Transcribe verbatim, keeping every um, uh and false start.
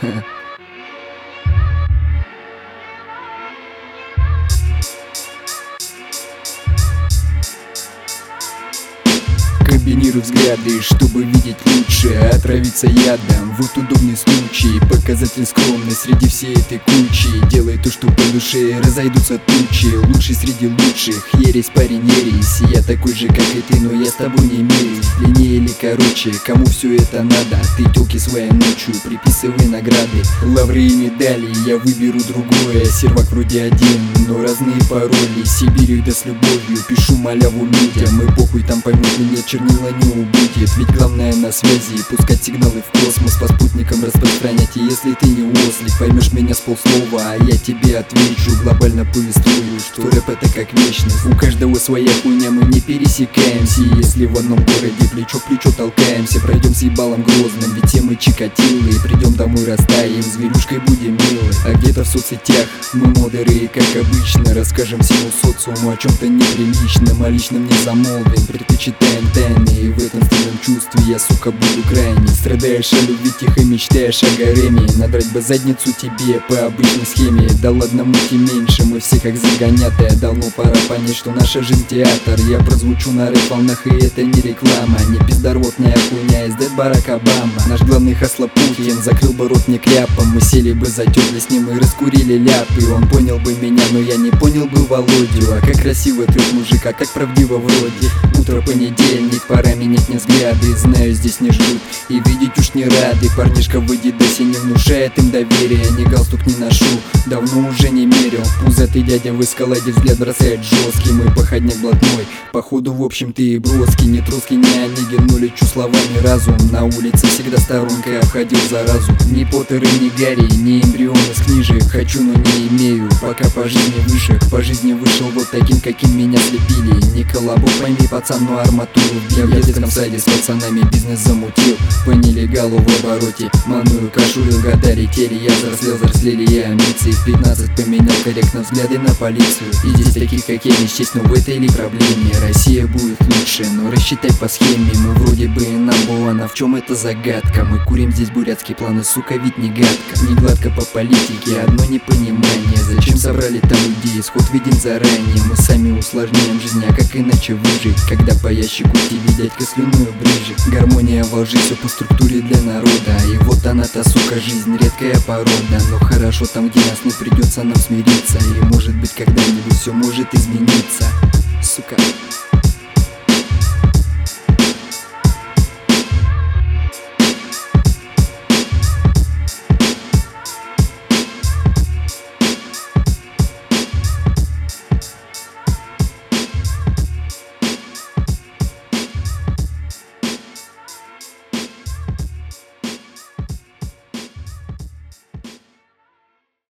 Комбинируй взгляды, чтобы видеть лучше, отравиться ядом, вот удобный случай. Показатель скромный среди всей этой кучи. Делай то, что по душе, разойдутся тучи. Лучший среди лучших, ересь, парень, ересь. Я такой же, как и ты, но я с тобой не мерюсь. Длиннее или короче, кому все это надо? Ты тёлки своей ночью, приписывай награды, лавры и медали, я выберу другое. Сервак вроде один, но разные пароли. Сибирью да с любовью, пишу маляву людям. И похуй там поймут меня, чернила не убудет. Ведь главное на связи, пускать сигналы в космос, по спутникам распространять. И если ты не ослик, поймешь меня с полслова, а я тебе отвечу, глобально повествую, что рэп это как вечность. У каждого своя хуйня, мы не пересекаемся. И если в одном городе плечо в плечо толкаемся, пройдем с ебалом грозным, ведь все мы чикатилы. Придем домой, растаем, зверюшкой будем милы. А где-то в соцсетях мы модеры, как обычно, расскажем всему социуму о чем-то неприличном, о личном не замолвим, предпочитаем тайны. И в этом стильном чувстве я, сука, буду крайне. Страдаешь о любви, тихо мечтаешь о гареме, надрать бы задницу тебе по обычной схеме. Да ладно, мути меньше, мы все как загонятые. Давно пора понять, что наша жизнь театр. Я прозвучу на рэп-волнах, и это не реклама, не пиздорвотная хуйня из Дэд Барак Обама. Наш главный хасла Путин закрыл бы рот не кляпом. Мы сели бы, затерли с ним и раскурили ляпы. Он понял бы меня, но я не понял бы Володю. А как красиво ты, мужик, а как правдиво вроде. Утро понедельник, пора менять мне взгляды. Знаю, здесь не ждут и видеть уж не рады. Парнишка в Адидасе не внушает им доверия. Ни галстук не ношу, давно уже не мерил. Пузатый дядя в эскаладе взгляд бросает жесткий. Мой походняк блатной, походу в общем ты и броский. Не труски, не Онегин, но лечу словами разум. На улице всегда сторонкой обходил заразу. Ни Поттер и ни Гарри, ни эмбрион из книжек. Хочу, но не имею, пока по жизни выше. По жизни вышел вот таким, каким меня слепили. Не коллабу, пойми, пацан, но арматуру. Я в детском саде с пацанами бизнес замутил. По нелегалу в обороте, манную кашурил, года летели. Я взрослел, взрослели и амбиции. В пятнадцать поменял корректно взгляды на полицию. И здесь таких, как я, не счесть, но в этой ли проблеме? Россия будет лучше, но рассчитай по схеме. Мы вроде бы number one, а в чем это загадка? Мы курим здесь бурятские планы, сука, ведь не гадко. Не гладко по политике, одно непонимание. Зачем собрали там людей, исход виден заранее. Мы сами усложняем жизнь, а как иначе выжить? Когда по ящику тебе дядька слюную брыжет. Гармония во лжи, все по структуре для народа. И вот она-то, сука, жизнь, редкая порода. Но хорошо там, где нас не придется нам смириться. И может быть когда-нибудь все может измениться. Сука.